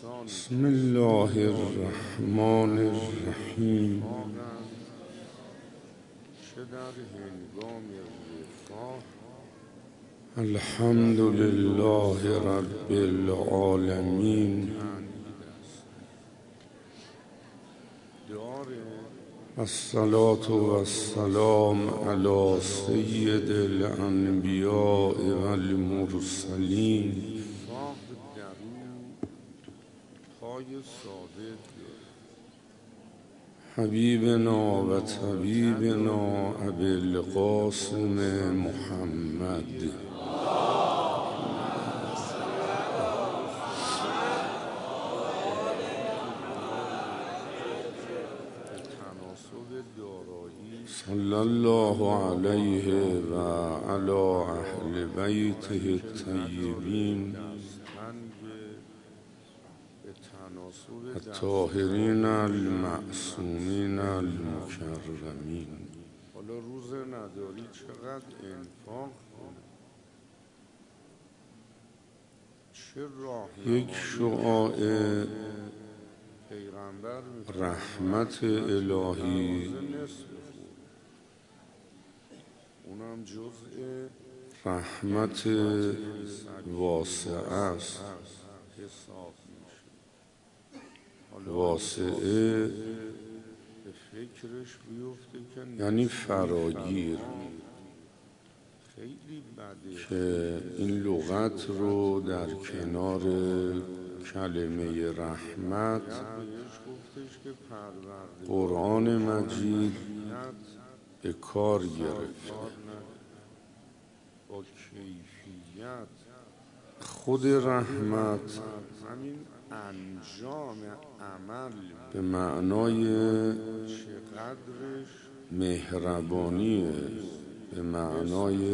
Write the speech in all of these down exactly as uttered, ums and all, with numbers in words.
بسم الله الرحمن الرحیم. الحمد لله رب العالمین. الصلاة والسلام على سید الانبیاء والمرسلین حبیبنا و طبیبنا ابی القاسم محمد. صلی الله علیه و علی اهل بیته الطیبین الطاهرین المعصومین المکرمین. حالا روز نداری چقدر انفاق چه راهی یک شعاع پیغمبر رحمت الهی، اونم جزء رحمت واسعه است. حساب میشه. واسعه به فکرش بیفته که یعنی فراگیر، خیلی بده که این لغت رو در کنار کلمه رحمت بهش گفتش که پروردگار قرآن مجید به کار گرفته. با کیفیت خود رحمت همین انجام عمل به معنای چقدرش مهربانیه، به معنای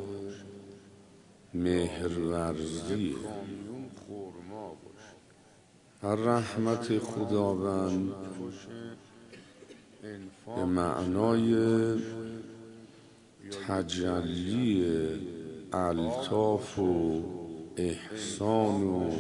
مهرورزیه. کامیون خورما باشه. هر رحمت خداوند به معنای تجلی الطاف و احسان و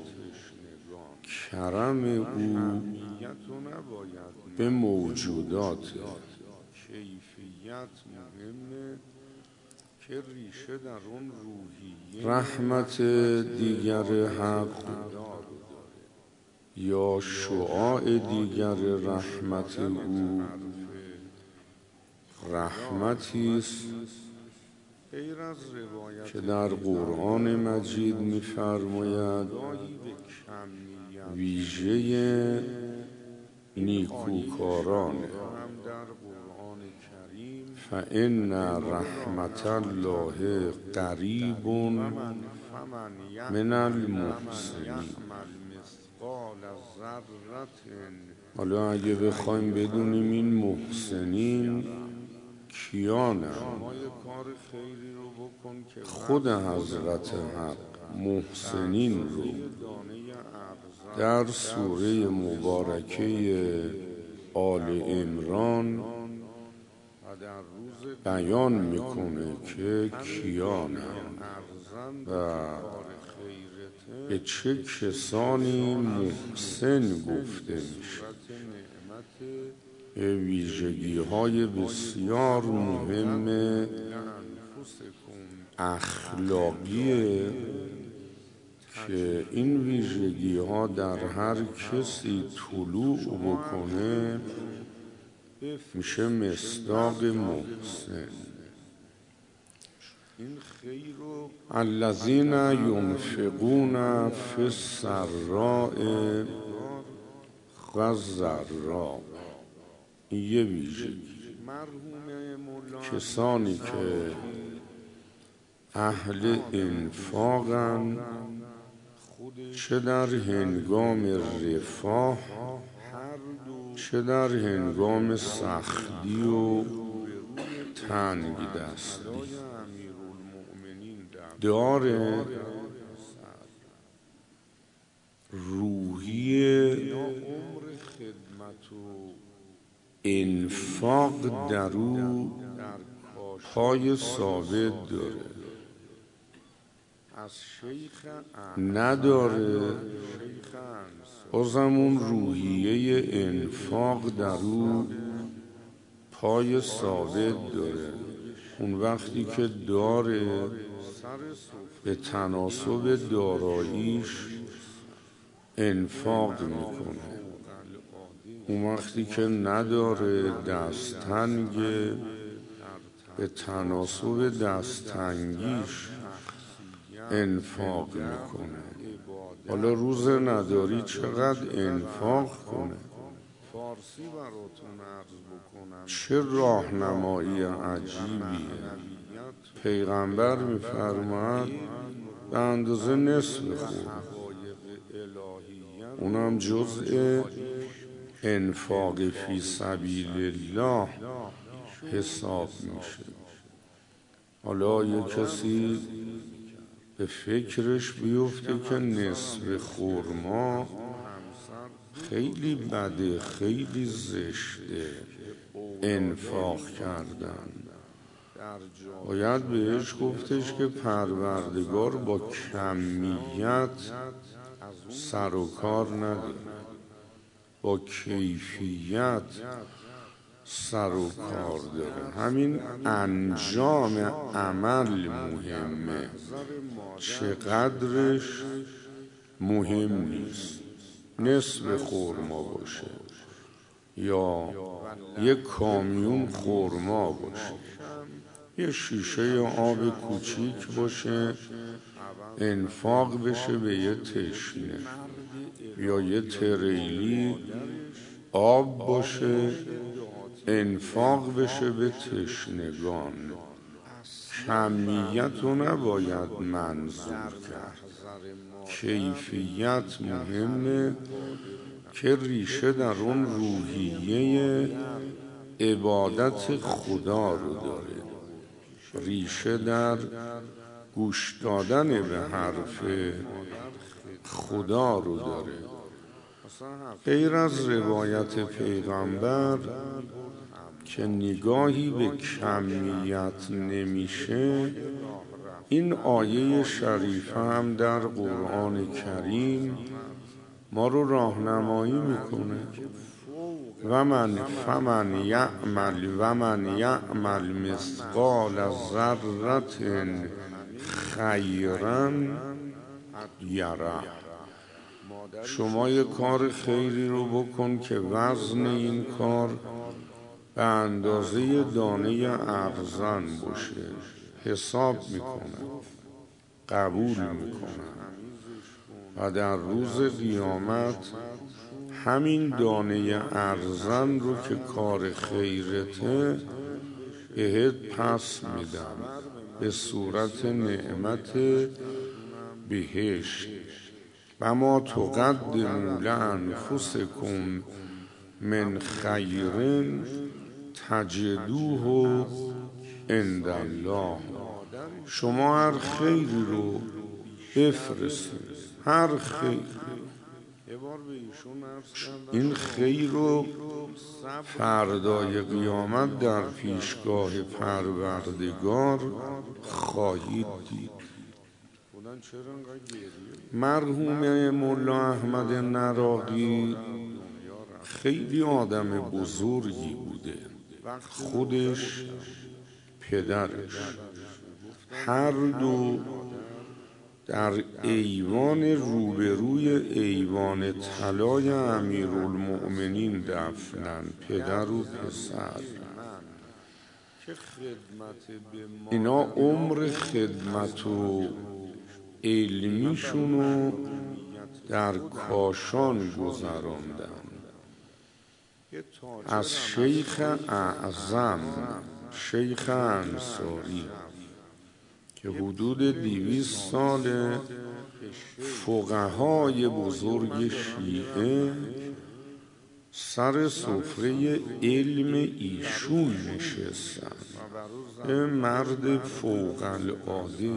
کرم او به موجودات. کیفیت مهمه که ریشه در اون روحیه رحمت دیگر حق یا شعاع دیگر رحمت او رحمتی است که در قرآن مجید می‌فرماید ویژه نیکوکاران فإن رحمت الله قریب من المحسنین. حالا اگه بخوایم بدونیم این محسنین کیانن، خود حضرت حق محسنین رو در سوره مبارکه آل عمران بیان میکنه که کیانن و به چه کسانی محسن گفته میشه. به ویژگی های بسیار مهم اخلاقیه که این ویژگی ها در هر کسی طلوع بکنه میشه مصداق محسن. الذین ینفقون فی السراء و الضراء. این یه ویژگی. کسانی که اهل انفاقن، چه در هنگام رفاه چه در هنگام سختی و تنگ دستی. داره روحی انفاق در او پای ثابت داره. نداره بازم اون روحیه انفاق در او پای ثابت داره. اون وقتی که داره به تناسب داراییش انفاق میکنه، اون وقتی که نداره دستتنگ به تناسب دستتنگیش انفاق میکنه. حالا روز نداری چقدر انفاق کنه؟ چه راهنمایی عجیبیه. پیغمبر میفرماید به اندازه نصف خورد، اونم جزء انفاق فی سبیل الله حساب میشه. حالا یه کسی به فکرش بیفته که نصف خرما خیلی بده، خیلی زشته انفاق کردن. باید بهش گفتش که پروردگار با کمیت سر و کار نداره، با کیفیت سر و کار داره. همین انجام عمل مهمه، چقدرش مهم نیست. نصف خرما باشه یا یک کامیون خرما باشه، یه شیشه آب کوچیک باشه انفاق بشه به یه تشنه، یا یه تریلی آب باشه انفاق بشه به تشنگان. کمیت رو نباید منظور کرد، کیفیت مهمه که ریشه در اون روحیه عبادت خدا رو داره، ریشه در گوش دادن به حرف خدا رو داره. غیر از روایت پیغمبر که نگاهی به کمیت نمیشه، این آیه شریفه هم در قرآن کریم ما رو راهنمایی میکنه. و من فمن یعمل و من یعمل مثقال ذره خیرا یره. شما یه کار خیری رو بکن که وزن این کار به اندازه دانه ارزن باشه، حساب میکنه، قبول میکنه و در روز قیامت همین دانه ارزن رو که کار خیرته بهت پس میدم به صورت نعمت بهشت. و ما تقدموا لانفسکم من خیر تجدوه عند الله. شما هر خیری رو بفرستید، هر خیر، این خیر رو فردای قیامت در پیشگاه پروردگار خواهید دید. مرحوم مولا احمد نراقی خیلی آدم بزرگی بوده، خودش پدرش، هر دو در ایوان روبروی ایوان طلای امیرالمؤمنین دفنن، پدر و پسر. اینا عمر خدمت و علمیشونو در کاشان گذراندن. از شیخ اعظم، شیخ انصاری که حدود دویست سال فقهای بزرگ شیعه سر سفره علم ایشون نشستن. مرد فوق العاده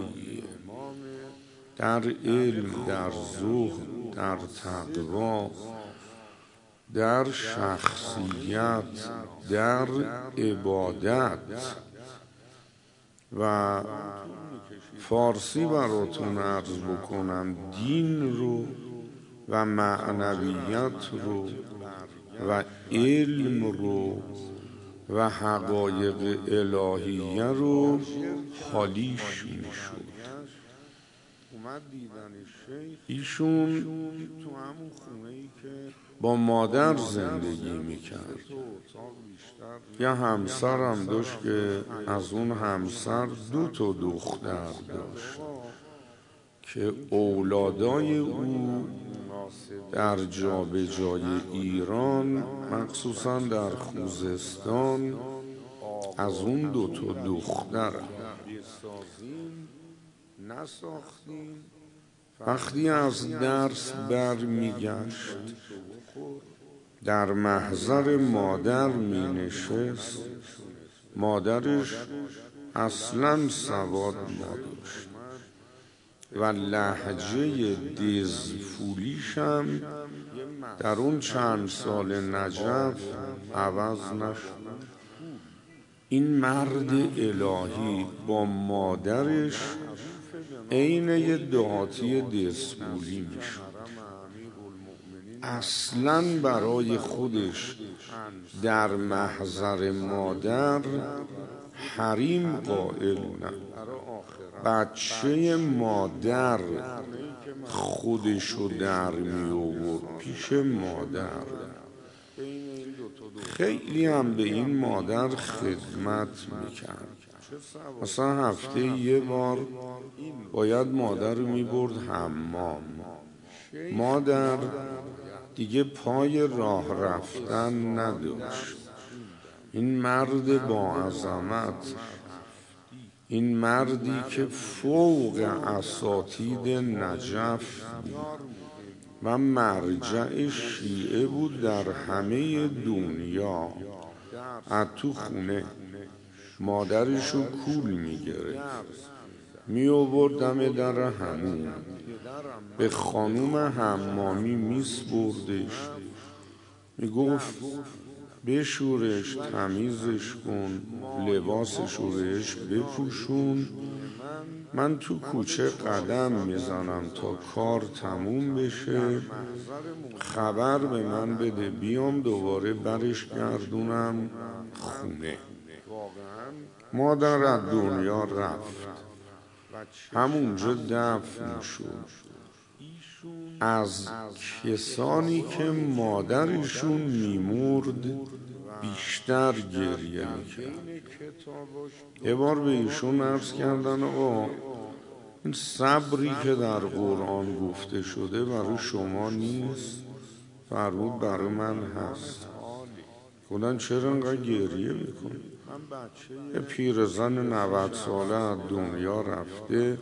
در علم، در زهد، در تقوا، در شخصیت، در عبادت. و فارسی براتون عرض بکنم، دین رو و معنویت رو و علم رو و حقایق الهیه رو حالیش میشد. ایشون با مادر زندگی میکرد. یه همسرم داشت که از اون همسر دو تا دختر داشت که اولادای او در جابجای ایران مخصوصا در خوزستان از اون دو تا دختر وقتی از درس برمیگشت در محضر مادر می نشست، مادرش اصلا سواد نداشت و لهجه دزفولیش هم در اون چند سال نجف عوض نشد. این مرد الهی با مادرش عین یه دهاتی دزفولی میشد. اصلا برای خودش در محضر مادر حریم قائل نه. بچه مادر خودشو در می آورد پیش مادر. خیلی هم به این مادر خدمت میکرد. مثلا هفته یه بار باید مادر رو می برد حمام. مادر دیگه پای راه رفتن نداشت. این مرد با عظمت، این مردی که فوق اساتید نجف و مرجع شیعه بود در همه دنیا، از تو خونه مادرشو کول میگرفت می آورد دم در همون، به خانوم حمامی میسپردش، میگفت بشورش، تمیزش کن، لباسش رو بهش بپوشون، من تو کوچه قدم میزنم تا کار تموم بشه، خبر به من بده بیام دوباره برش گردونم خونه. مادر از دنیا رفت، همونجا دفن شد. از کسانی که مادرشون میمرد بیشتر گریه میکرد. یه بار به ایشون عرض کردن آقا این صبری که در قرآن گفته شده برای شما نیست؟ فرمود برای من هست. گفتن چرا انقدر گریه میکنی؟ یه پیرزن نود ساله از دنیا رفته،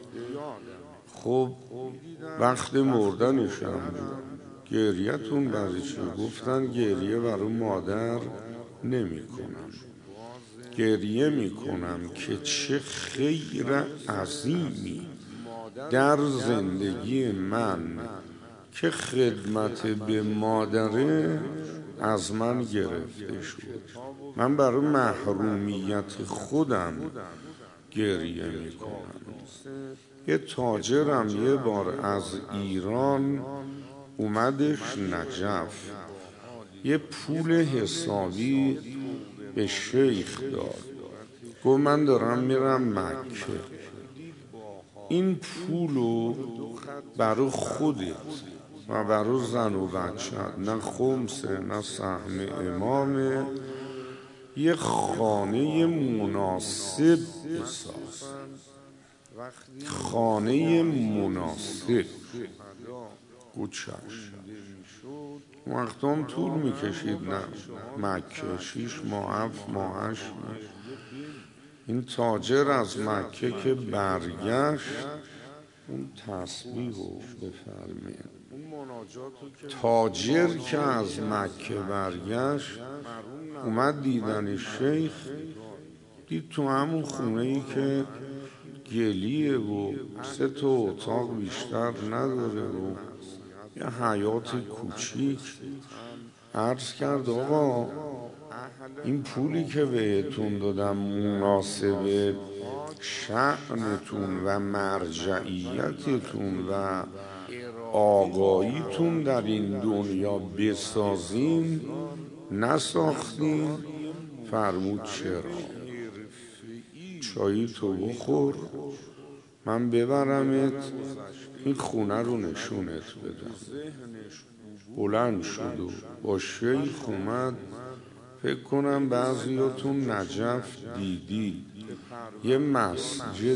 خب وقت مردنش هم بود، گریه‌تون برای چه؟ گفتن گریه برای مادر نمی کنم، گریه می کنم که چه خیر عظیمی در زندگی من که خدمت به مادره از من گرفته شد. من برای محرومیت خودم گریه می کنم. یه تاجرم یه بار از ایران اومدش نجف، یه پول حسابی به شیخ داد، گفت من دارم میرم مکه، این پولو برای خودت و برای زن و بچه، نه خمسه نه سهم امامه، یه خانه مناسب بساز، خانه مناسب. گوچش وقتام طول میکشید، نه مکه شیش ماه هفت ماه هشت ماه. این تاجر از مکه که برگشت اون تسبیح رو بفرمید، تاجر که از مکه برگشت اومد دیدن شیخ، دید تو همون خونه ای که گلیه و سه تا اتاق بیشتر نداره و یه حیات کوچیک. عرض کرد آقا این پولی که بهتون دادم مناسب شأنتون و مرجعیتتون و آقاییتون در این دنیا بسازین نساختین. فرمود چرا؟ چایی تو بخور من ببرمت این خونه رو نشونت بدم. بلند شد و با شیخ اومد. فکر کنم بعضیاتون نجف دیدی، یه مسجد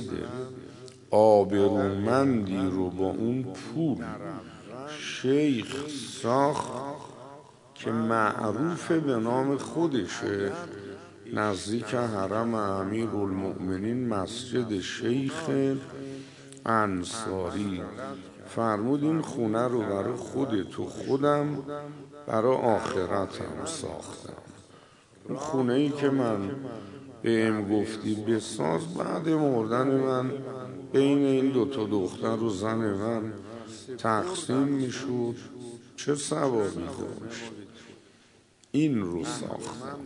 آبرومندی رو با اون پول شیخ ساخت که معروف به نام خودشه، نزدیک حرم امیرالمؤمنین، مسجد شیخ انصاری. فرمود این خونه رو برای خودت و خودم برای آخرتم ساختم. اون خونه ای که من بهم گفتی بساز، بعد مردن من بین این دوتا دختر و زن من تقسیم میشد، چه ثوابی داشت. این رو ساختم.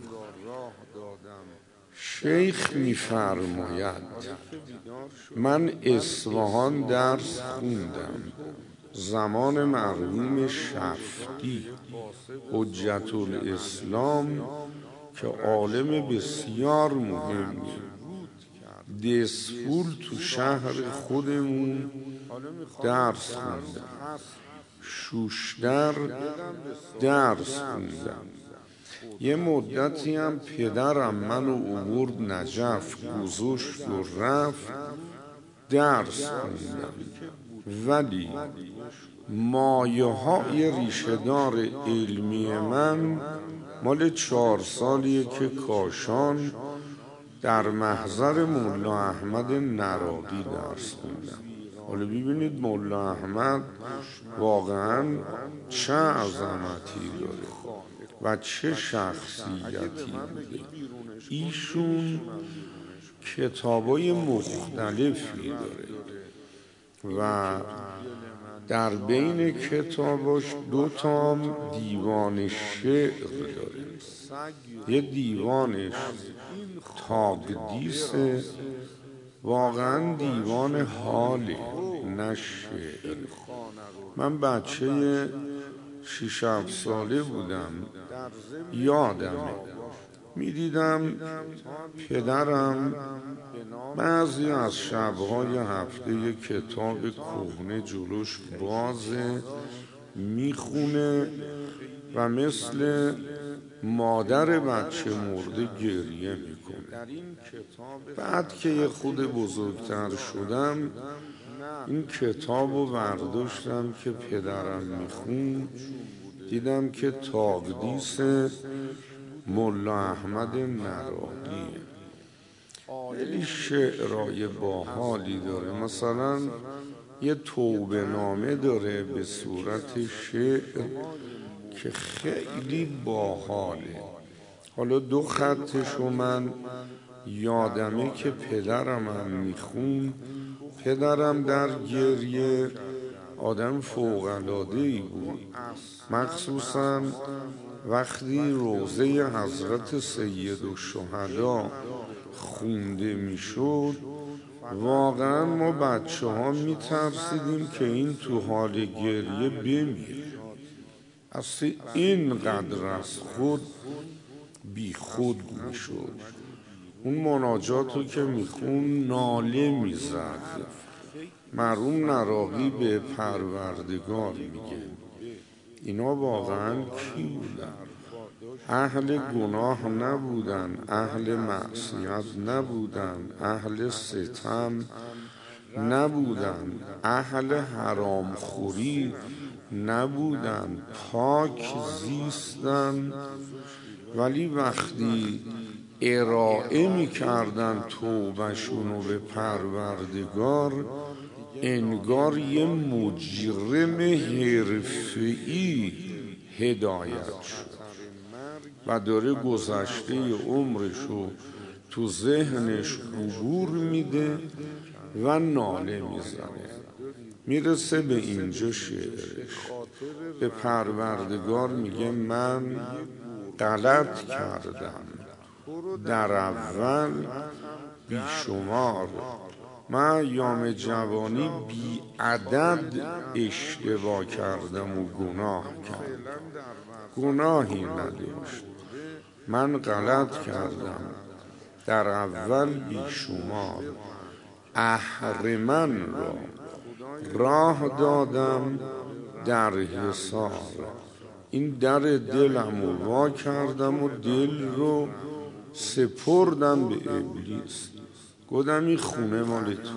شیخ میفرماید من اصفهان درس خوندم زمان مرحوم شفتی حجت الاسلام که عالم بسیار مهمی. دسفول تو شهر خودمون درس خوندم، شوشتر درس خوندم. یه مدتی هم پدرم منو آورد نجف، گذاشت و رفت درس خوندم. ولی مایه های ریشه‌دار علمی من مال چهار سالیه که کاشان در محضر مولا احمد نراقی درس خوندم. حالا ببینید مولا احمد واقعا چه عظمتی داره و چه شخصیتی بوده. ایشون کتابای مختلفی داره و در بین کتاباش دو تا دیوان شعر داره. یه دیوانش تاقدیسه، واقعا دیوان حاله نه شعر. من بچه شیش هفت ساله بودم، یادمه میدیدم پدرم بعضی از شبهای هفته یه کتاب کهنه جلوش بازه میخونه و مثل مادر بچه مرده گریه میکنه. بعد که یه خود بزرگتر شدم این کتاب رو برداشتم که پدرم میخون، دیدم که تاقدیس مولا احمد نراقیه. خیلی شعرهای باحالی داره. مثلا یه توبه نامه داره به صورت شعر که خیلی باحاله. حالا دو خطشو من یادمه که پدرم هم میخون. پدرم در گریه آدم فوق‌العاده‌ای بود، مخصوصا وقتی روزه حضرت سید الشهدا خونده میشد. واقعا ما بچه ها میترسیدیم که این تو حال گریه بمیره. اصلا اینقدر از خود بی خود میشد. اون مناجاتو که میخون ناله میزد. مرحوم نراقی به پروردگار میگه اینا واقعا کی بودن؟ اهل گناه نبودن، اهل معصیت نبودن، اهل ستم نبودن، اهل حرامخوری نبودن، پاک زیستن. ولی وقتی ارائه میکردن توبهشونو به پروردگار، انگار یه مجرم حرفه‌ای هدایت شد و داره گذشته عمرشو تو ذهنش عبور میده و ناله میزنه. میرسه به اینجا شعرش، به پروردگار میگه من غلط کردم در اول بیشمار، من ایام جوانی بی عدد اشتباه کردم و گناه کردم، گناهی نداشت. من غلط کردم در اول بیشمار، اهرمن را راه دادم در حصار. این در دلم رو وا کردم و دل رو سپردم به ابلیس. گفتم این خونه مال تو.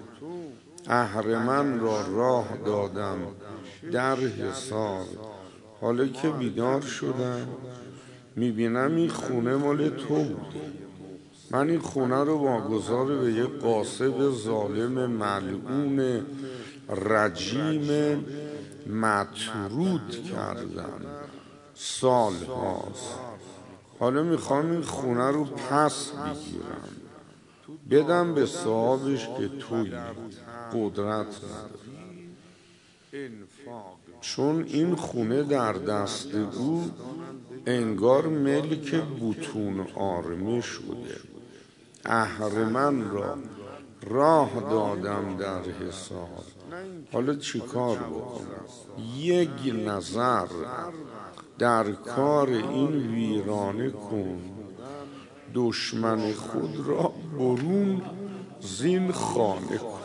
اهرمن را راه دادم در حصار. حالا که بیدار شدم میبینم این خونه مال تو بوده. من این خونه رو واگذار به یک غاصب ظالم ملعون رجیم مطرود کردم سال هاست. حالا میخوام این خونه رو پس بگیرم بدم به صاحبش که توی قدرت نداری، چون این خونه در دست او انگار ملک بطون آرمه شده. اهرمن را راه دادم در حصار. حالا چی کار بکنم؟ یک نظر در کار این ویرانه کن، دشمن خود را برون زین خانه کن.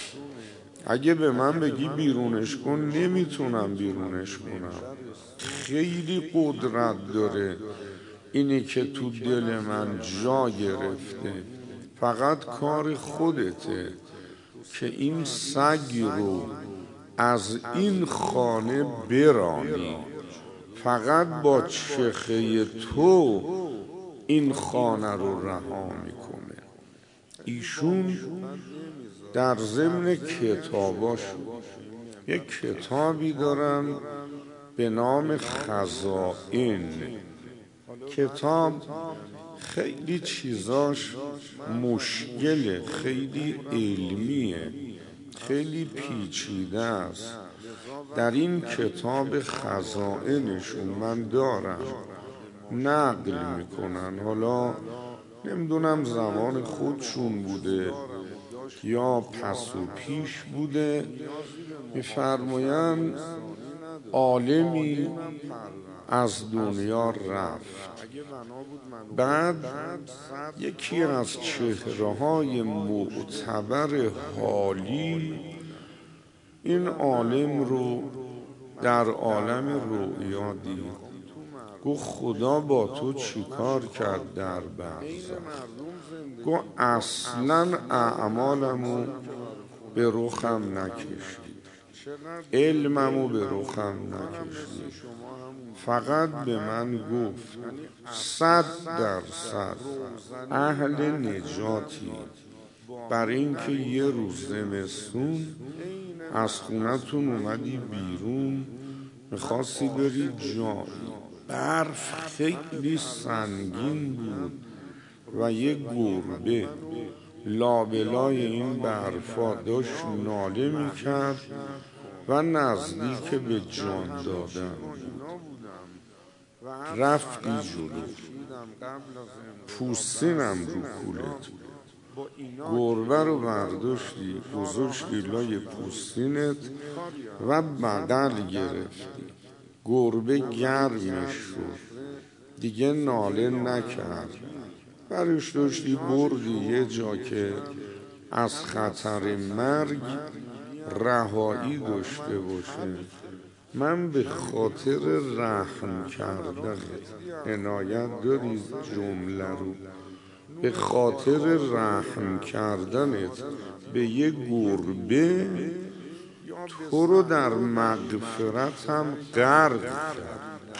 اگه به من بگی بیرونش کن نمیتونم بیرونش کنم، خیلی قدرت داره. اینی که تو دل من جا گرفته فقط کار خودته که این سگ رو از این خانه برانی. فقط با چخه تو این خانه رو رها میکنه. ایشون در ضمن کتاباشو یک کتابی دارن به نام خزائن. کتاب خیلی چیزاش مشکله، خیلی علمیه، خیلی پیچیده است. در این کتاب خزائنشون من دارم نقل میکنن. حالا نمیدونم زمان خودشون بوده یا پس و پیش بوده. میفرمایند عالمی از دنیا رفت. بعد یکی از چهره‌های معتبر حالی این عالم رو در عالم رؤیا دید. گفت خدا با تو چی کار کرد در برزخ؟ گفت اصلا اعمالمو به رخم نکشید، علممو به رخم نکشید، فقط به من گفت صد درصد اهل نجاتی بر اینکه یه روز زمستون از خونتون اومدی بیرون میخواستی بری جایی، برف خیلی سنگین بود و یه گربه لابلای این برفا داشت ناله میکرد و نزدیک به جان دادن بود. رفتی جلو، پوستینم رو کولت بود، گربه رو برداشتی گذاشتی لای پوستینت و بدل گرفتی. گربه گرمش شد دیگه ناله نکرد، برش داشتی بردی یه جا که از خطر مرگ رهایی داشته باشه. من به خاطر رحم کردن، عنایت داری جمله رو، به خاطر رحم کردنت به یه گربه تو رو در مغفرت هم غرق کرد.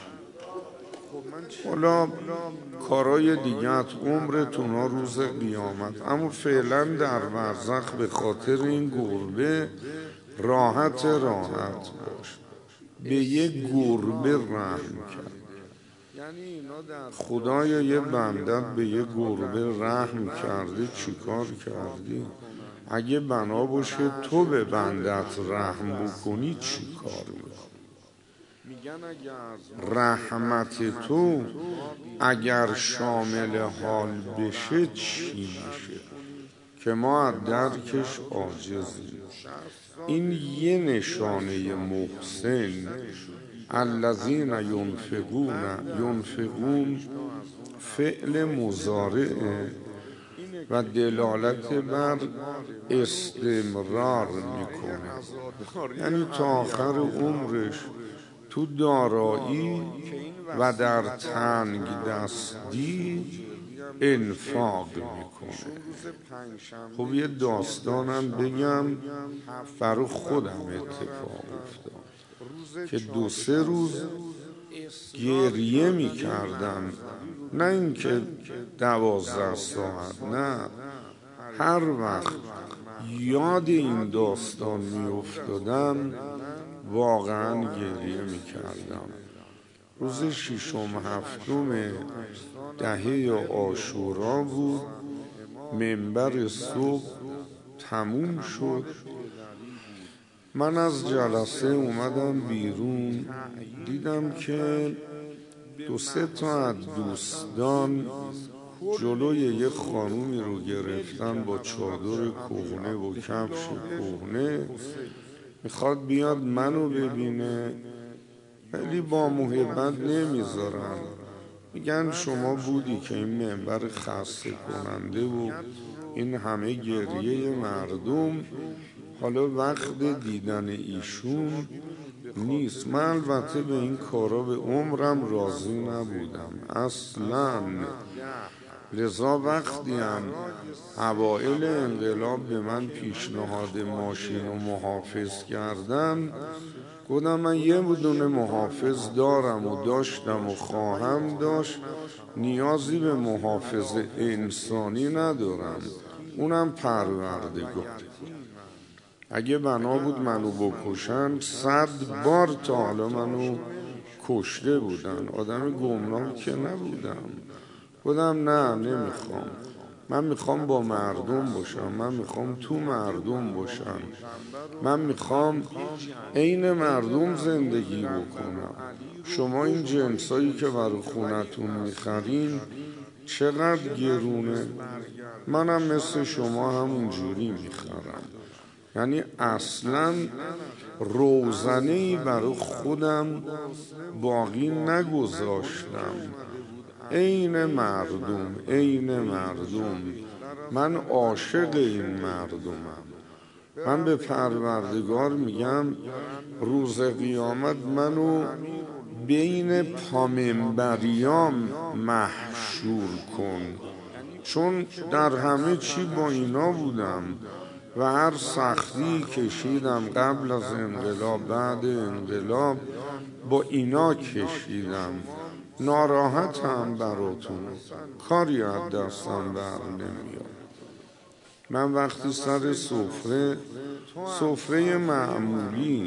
حالا کارای دیگت عمرتون ها روز قیامت، اما فعلا در برزخ به خاطر این گربه راحت راحت باش. به یه گربه رحم کرد. خدایا یه بندت به یه گربه رحم کرده چی کار کردی؟ اگه بنا باشه تو به بندت رحم بکنی چی کار میکنی؟ رحمت تو اگر شامل حال بشه چی میشه؟ که ما از درکش عاجزیم. این یه نشانه محسن، الذین ینفقون ینفقون فعل مضارعه و دلالت بر استمرار میکنه، یعنی تا آخر عمرش تو دارایی و در تنگ دستی انفاق میکنه. خب یه داستانم بگم برای خودم اتفاق افتاد که دو سه روز گریه میکردم، نه اینکه دوازده ساعت، نه، هر وقت یاد این داستان میافتادم واقعا گریه میکردم. روز ششم هفتم دهه عاشورا بود، منبر صبح تموم شد، من از جلسه اومدم بیرون، دیدم که دو سه تا از دوستان جلوی یه خانومی رو گرفتن با چادر کهنه و کفش کهنه، میخواد بیاد منو ببینه، ولی با محبت نمیذارن، میگن شما بودی که این منبر خسته کننده و این همه گریه مردم، حالا وقت دیدن ایشون نیست. من البته به این کارا به عمرم راضی نبودم اصلا، لذا وقتی هم اوائل انقلاب به من پیشنهاد ماشین و محافظ کردن، گفتم من یه بدون محافظ دارم و داشتم و خواهم داشت، نیازی به محافظ انسانی ندارم، اونم پروردگار. اگه بنا بود منو بکشن صد بار تا حالا منو کشته بودن، آدم گمنام که نبودم. گفتم نه نمیخوام، من میخوام با مردم باشم، من میخوام تو مردم باشم، من میخوام عین مردم زندگی بکنم. شما این جنسایی که برای خونتون میخرین چقدر گرونه، منم مثل شما همونجوری میخرم. یعنی اصلا روزنه‌ای برای خودم باقی نگذاشتم، عین مردم، عین مردم، من عاشق این مردمم. من به پروردگار میگم روز قیامت منو بین پامنبریام محشور کن، چون در همه چی با اینا بودم و هر سختی کشیدم، قبل از انقلاب بعد انقلاب با اینا کشیدم. ناراحتم براتون، کاری از دستم بر نمیاد. من وقتی سر سفره سفره معمولی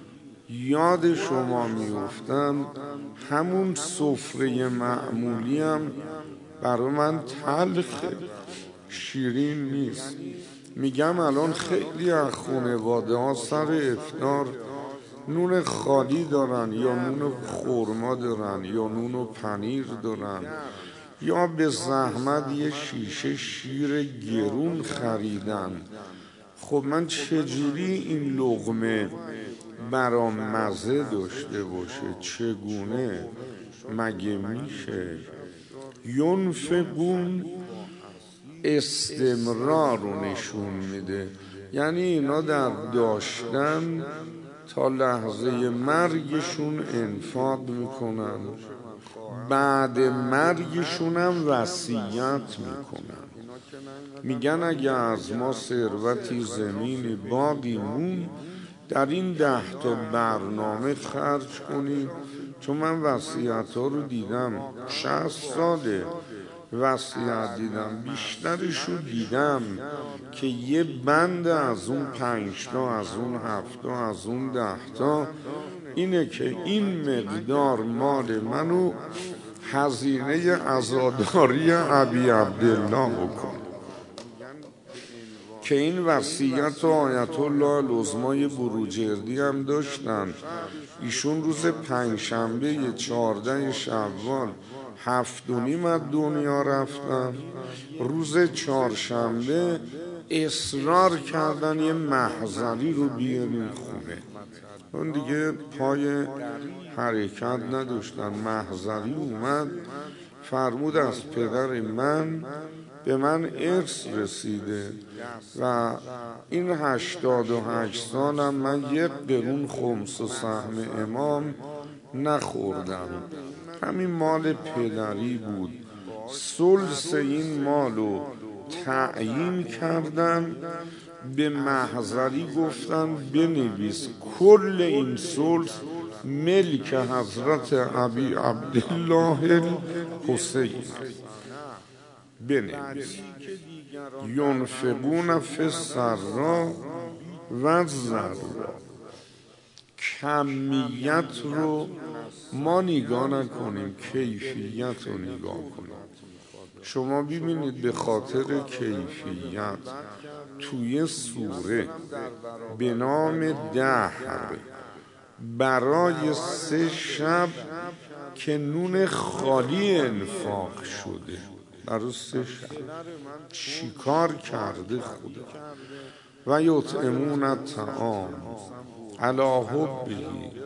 یاد شما میفتم، همون سفره معمولی هم برای من تلخه، شیرین نیست. میگم الان خیلی از خانواده ها سر افطار نون خالی دارن یا نون خرما دارن یا نون و پنیر دارن یا به زحمت یه شیشه شیر گرون خریدن. خب من چجوری این لقمه برام مزه داشته باشه؟ چگونه مگه میشه؟ ینفقون استمرار رو نشون میده، یعنی اینا در داشتن تا لحظه مرگشون انفاق میکنن، بعد مرگشون هم وصیت میکنن. میگن اگه از ما ثروتی زمینی باقی مون، در این ده تا برنامه خرج کنیم، چون من وصیت ها رو دیدم، شصت ساله وصیت دیدم، بیشترش رو دیدم که یه بند از اون پنج تا، از اون هفت تا، از اون ده تا اینه که این مقدار مال منو هزینه عزاداری ابی عبدالله بکن. که این وصیت و آیت الله العظمای بروجردی هم داشتن. ایشون روز پنجشنبه چهارده شوال هفت و نیم از دنیا رفتن، روز چهارشنبه اصرار کردن یه محضری رو بیارین خونه. اون دیگه پای حرکت نداشتن. محضری اومد فرمود از پدر من به من ارث رسیده و این هشتاد و هشت سالم من یک قرون خمس و سهم امام نخوردم، همین مال پدری بود. ثلث این مالو تعیین کردن، به محضری گفتن بنویس کل این ثلث ملک حضرت ابی عبدالله حسین، بنویس ینفقون فی السراء و الضراء. کمیت رو ما نگاه نکنیم، کیفیت رو نگاه کنیم. شما ببینید به خاطر کیفیت توی سوره به نام دهر برای سه شب که نون خالی انفاق شده، برای سه شب چیکار کرده خدا؟ و یطعمون الطعام علی حبه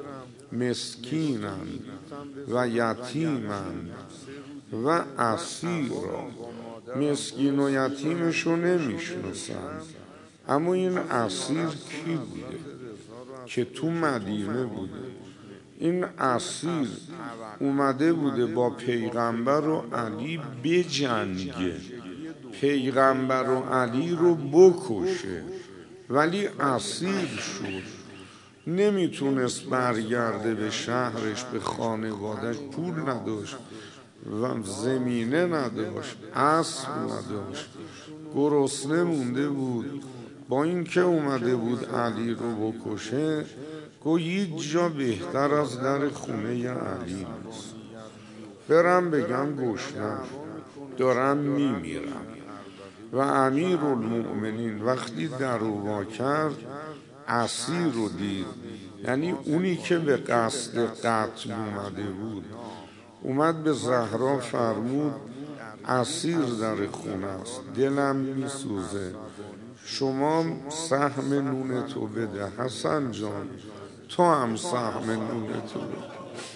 مسکینا و یتیما و اسیرا. مسکین و یتیمشو نمیشناسن، اما این اسیر کی بوده؟ که تو مدینه بوده. این اسیر اومده بوده با پیغمبر و علی بجنگه، پیغمبر و علی رو بکشه، ولی اسیر شد، نمیتونست برگرده به شهرش، به خانوادش، پول نداشت و زمینه نداشت، اسب نداشت، گرسنه مونده بود. با اینکه اومده بود علی رو بکشه، گو هیچ جا بهتر از در خونه علی نیست، برم بگم گشنم دارم میمیرم. و امیرالمؤمنین وقتی در رو وا کرد اسیر رو دید، یعنی اونی که به قصد قتل اومده بود، اومد به زهرا فرمود اسیر در خونه است، دلم میسوزه، شما سهم نون تو بده. حسن جان تو هم سهم نون تو بده،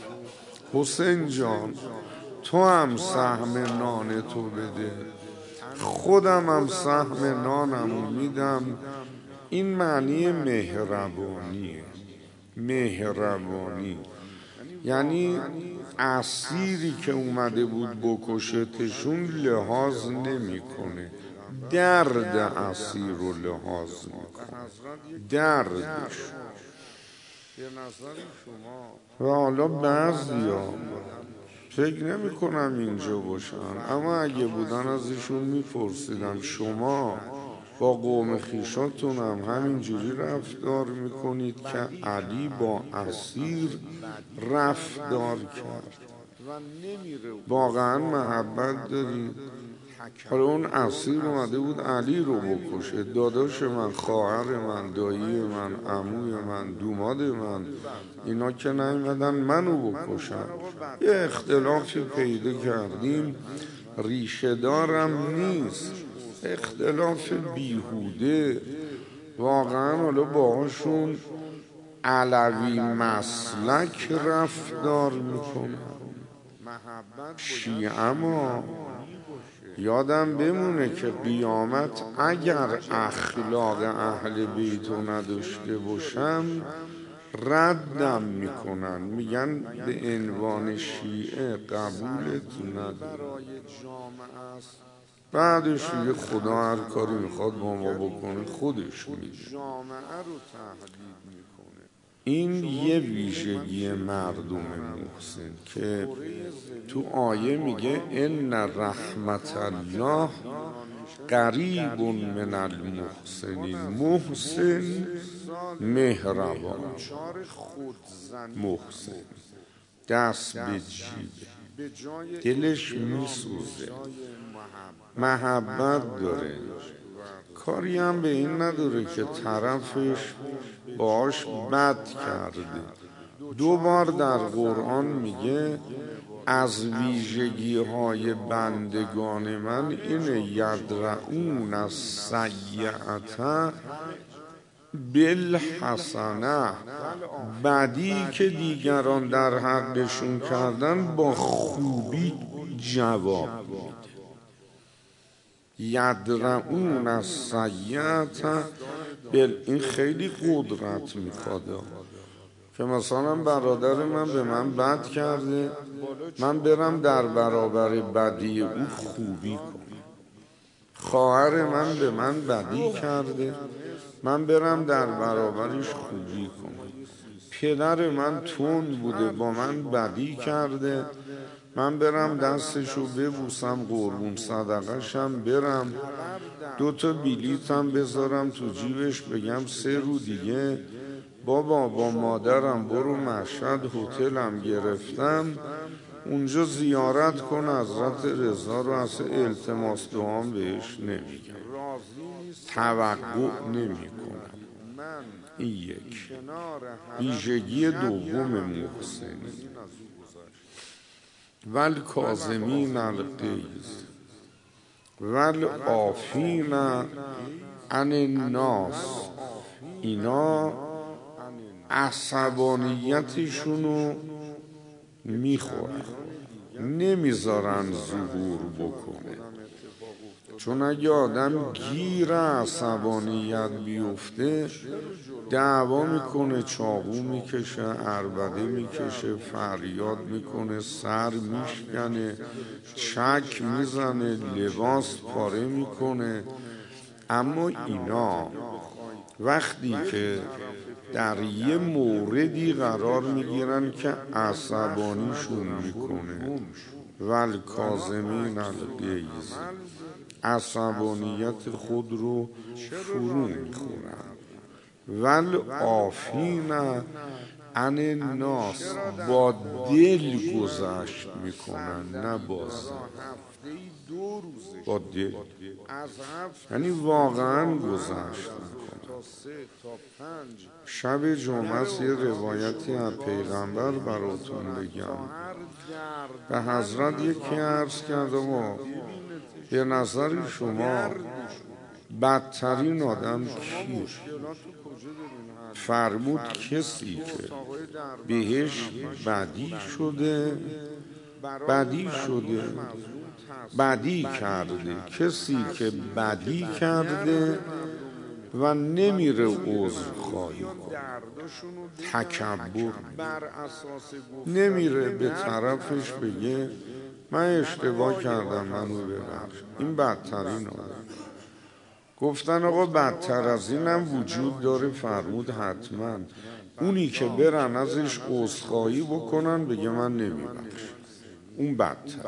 حسین جان تو هم سهم نان تو بده، خودم هم سهم نانمو میدم. این معنی مهربانیه. مهربانی یعنی اسیری که اومده بود بکشتشون لحاظ نمیکنه، درد اسیر رو لحاظ میکنه، دردش. و حالا بعضیا فکر نمی کنم اینجا باشن، اما اگه بودن ازشون میپرسیدم شما با قوم خیشاتون هم همینجوری رفتار میکنید که علی با اسیر رفتار کرد؟ واقعا محبت دارید؟ حالا اون اسیر اومده بود علی رو بکشه، داداش من، خواهر من، دایی من، عموی من، دوماد من، اینا که نیومدن منو بکشن. یه اختلافی پیدا کردیم، ریشه دارم نیست، اختلاف بیهوده. واقعا حالا باهاشون علوی مسلک رفتار میکنن. شیعه ما یادم بمونه که قیامت اگر اخلاق اهل بیتو نداشته باشم ردم میکنن، میگن به عنوان شیعه قبولت ندارم. بعدش یه خدا هر کاری میخواد با ما بکنه خودش میده. این یه ویژگی مردم محسن که تو آیه میگه ان رحمت الله قریب من المحسنین. محسن مهربان، محسن دست به جیبه، دلش میسوزه، محبت داره، کاری هم به این نداره که طرفش باش بد کرده. دو بار در قرآن میگه از ویژگی های بندگان من اینه یدرعون از سیئته بالحسنه، بدی که دیگران در حقشون کردن با خوبی جواب میده. یدرعون از سیئته بل، این خیلی قدرت میخواد که مثلا برادر من به من بد کرده، من برم در برابر بدی او خوبی کنم. خواهر من به من بدی کرده، من برم در برابرش خوبی کنم. پدر من تند بوده با من بدی کرده، من برم دستشو ببوسم، قربون صدقشم برم، دو تا بلیطم بذارم تو جیبش، بگم سه رو دیگه بابا با مادرم برو مشهد، هتلم گرفتم اونجا زیارت کن حضرت رضا رو، اصلا التماس دعام بهش نمیگم، توقع نمی کنم. این یک ویژگی دوم محسنی. ول کاظمین الغیظ والعافین عن الناس، اینا عصبانیتشونو میخورن، نمیذارن ظهور بکنه. چون اگه آدم گیر عصبانیت بیفته دعوا میکنه، چاقو میکشه، عربده میکشه، فریاد میکنه، سر میشکنه، چک میزنه، لباس پاره میکنه. اما اینا وقتی که در یه موردی قرار میگیرن که عصبانیشون میکنه، ول کاظمین الغیظ، عصبانیت خود رو فرو میخورن، ول عافین عن الناس، با دل گذشت میکنن نه با زبان، با دل، یعنی واقعا گذشت میکنن. شب جمعه یه روایتی از پیغمبر براتون بگم. به حضرت یکی عرض کرد آقا به نظر شما بدترین آدم کیه؟ فرمود کسی که بهش بدی شده بدی شده بدی کرده، کسی که بدی کرده و نمیره عذرخواهی کنه، تکبر، نمیره به طرفش بگه من اشتباه کردم منو ببخش. این بدترین آدم. گفتن آقا بدتر از اینم وجود داره. فرمود حتما اونی که برن ازش عذرخواهی بکنن بگه من نمیبخش، اون بدتر.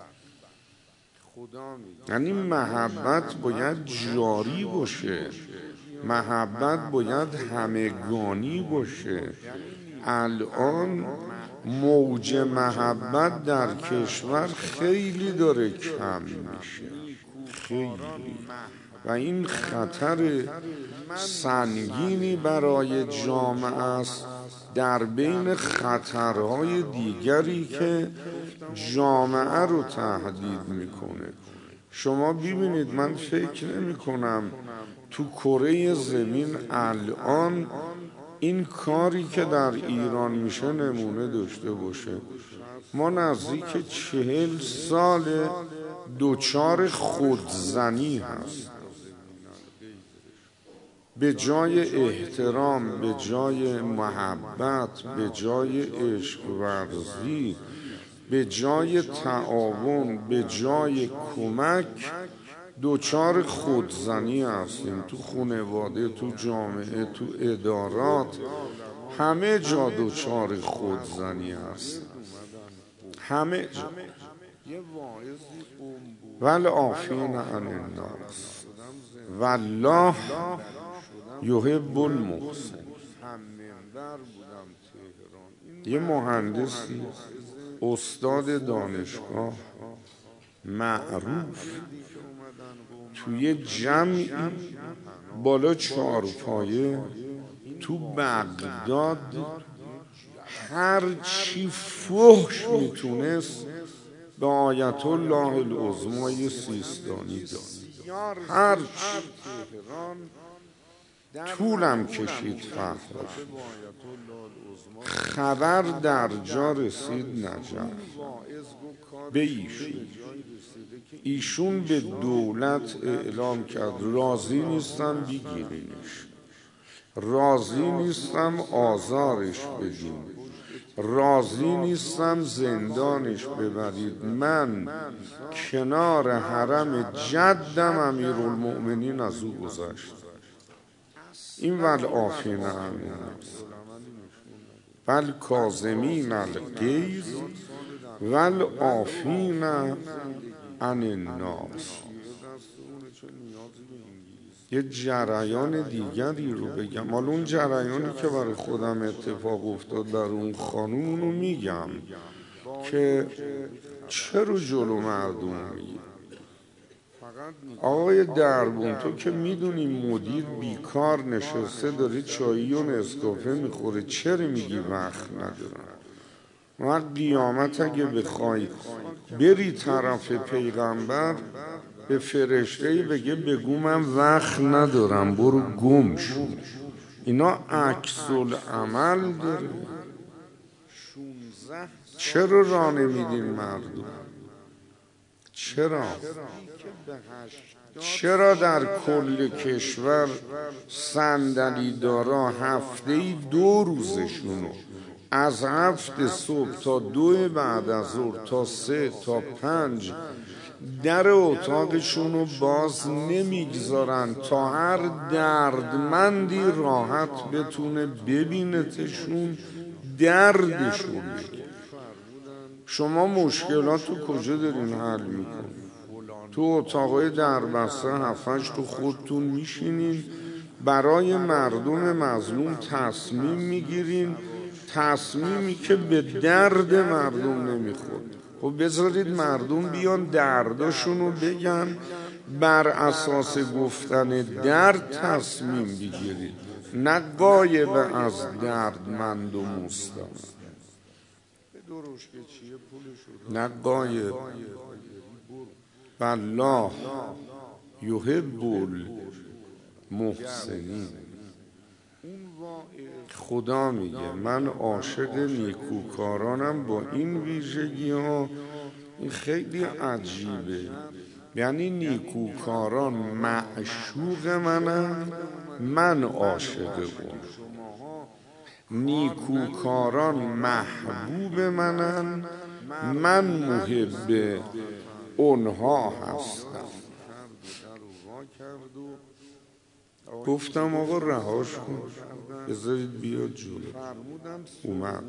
یعنی محبت باید جاری باشه، محبت باید همگانی باشه. الان موج محبت در کشور خیلی داره کم میشه، خیلی، و این خطر سنگینی برای جامعه است در بین خطرهای دیگری که جامعه رو تهدید میکنه. شما ببینید من فکر نمی کنم تو کره زمین الان این کاری که در ایران میشه نمونه داشته باشه. ما نزدیک چهل سال دوچار خودزنی هست، به جای احترام، به جای محبت، به جای عشق ورزی، به جای تعاون، به جای کمک دوچار خودزنی هستیم. تو خانواده، تو جامعه، تو ادارات، همه جا دوچار خودزنی هست، همه جا. والعافین عن الناس والله یحب المحسن. یه مهندسی استاد دانشگاه معروف توی جمعی بالا چهارپایه تو بغداد هر چی فحش میتونست به آیت الله العظمای سیستانی داد. هر چی طولم کشید فهمش. خبر در جا رسید نجف به ایشون. ایشون به دولت اعلام کرد راضی نیستم بگیرینش، راضی نیستم آزارش بدین، راضی نیستم زندانش ببرید. من کنار حرم جدم امیرالمؤمنین از او گذشت. این والعافین عن الناس والکاظمین الغیظ والعافین عن الناس. یه جریان دیگری رو بگم، حالا اون جریانی که برای خودم اتفاق افتاد در اون خانوم اونو میگم که چرا جلو مردم میگی. آقای دربون تو که میدونی مدیر بیکار نشسته داره چایی و نسکافه میخوره، چرا میگی وقت ندارم؟ وقت قیامت اگه بخوای بری طرف پیغمبر به فرشته‌ای بگه بگو من وقت ندارم برو گم شو. اینا عکس العمل داره. چرا راه نمیدین مردم؟ چرا؟ چرا در کل کشور صندلی دارا هفته‌ای دو روزشونو از هفت صبح تا دو بعد از ظهر تا سه تا پنج در اتاقشونو باز نمیگذارن تا هر دردمندی راحت بتونه ببینتشون دردشون بگه. شما مشکلات رو کجا دارین حل میکنین؟ تو اتاقای دربسته هفتش تو خودتون میشینین برای مردم مظلوم تصمیم میگیرین، تصمیمی که به درد مردم نمیخورد. خب بذارید مردم بیان درداشونو بگن، بر اساس گفتن درد تصمیم بگیرید، نه غایب از دردمند و مستمند، نه غایب. والله یحب المحسنین. خدا میگه من عاشق نیکوکارانم با این ویژگی ها. این خیلی عجیبه، یعنی نیکوکاران معشوق منن، من عاشق اون. نیکوکاران محبوب منن، من محب اونها هستم. گفتم آقا رهاش کن بذارید بیاد جلو. اومد.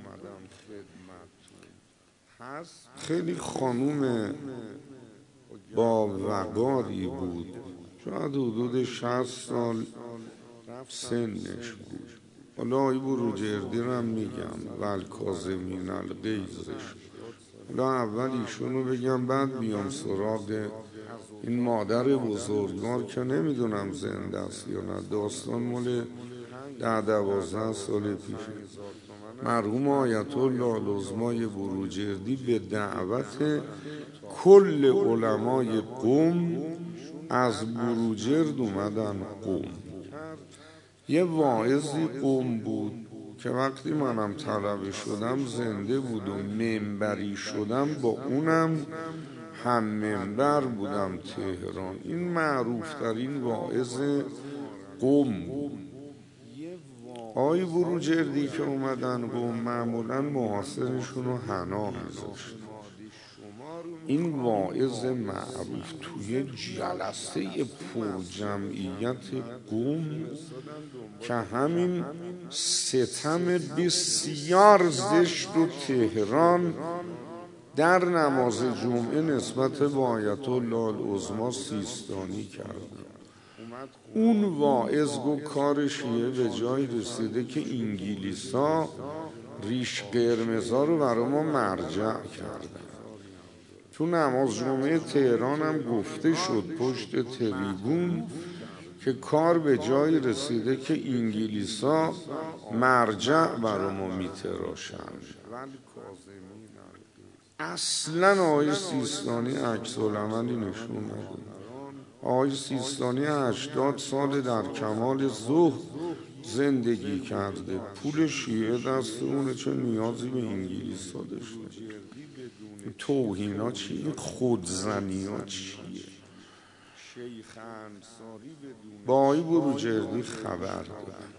خیلی خانوم با وقاری بود، شاید حدود شصت سال سنش بود. حالا ای بروجردی رو هم میگم والکاظمین الغیظش. حالا اول ایشونو بگم بعد بیام سراغ این مادر بزرگوار که نمیدونم زنده است یا نه. داستان مال ده دوازده سال پیش. مرحوم آیت الله العظمای بروجردی به دعوت کل علمای قم از بروجرد اومدن قم. یه واعظی قم بود که وقتی منم طلبه شدم زنده بود و منبری شدم با اونم هم منبر بودم تهران. این معروف ترین واعظ قم بود. آقای بروجردی که اومدن قم معمولا محاصرشون رو حنا میذاشت. این واعظ معروف توی جلسه پر جمعیت قم که همین ستم بسیار زشت و تهران در نماز جمعه نسبت به آیت الله العظما سیستانی کرد. اون واعظ گو کار شیعه به جای رسیده که انگلیسا ریش قرمزا رو برای ما مرجع کردن. تو نماز جمعه تهران هم گفته شد پشت تریبون که کار به جای رسیده که انگلیسا مرجع برای ما میتراشن. اصلا آقای سیستانی عکس العملی نشون نداد. آقای سیستانی هشتاد سال در کمال زهد زندگی کرده، پول شیعه دست اونه، چه نیازی به انگلیس ها داشته؟ توهین ها چیه؟ خودزنی ها چیه؟ با آقای بروجردی خبر دادن،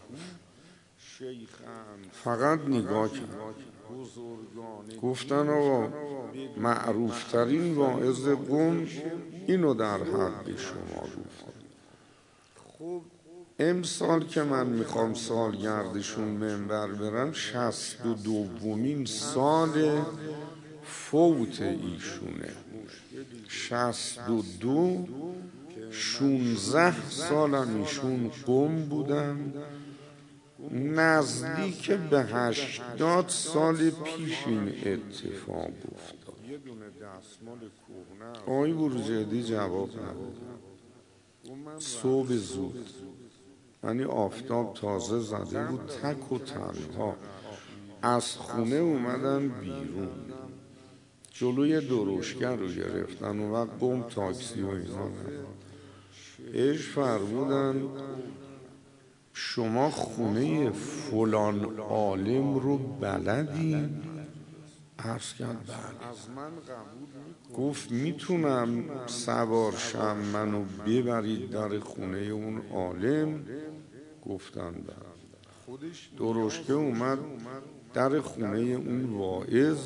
فقط نگاه کرد، گفتن آقا معروفترین واعظ قم اینو در حق شما گفت. امسال که من میخوام سالگردشون منبر برم، شصت و دومین سال فوت ایشونه، شصت و دو، شونزده سالم ایشون قم بودن، نزدیک به هشتاد سال پیش این اتفاق افتاد. آقای بروجردی جواب نداد. صبح زود، یعنی آفتاب تازه زده بود، تک و تنها از خونه اومدن بیرون، جلوی درشگر رو گرفتن و وقت قم تاکسی و اینا نبود. بهش فرمودن شما خونه فلان عالم رو بلدین؟ عرض کرد بله. گفت میتونم سوار شم منو ببرید در خونه اون عالم؟ گفتن بله. درشکه اومد در خونه اون واعظ،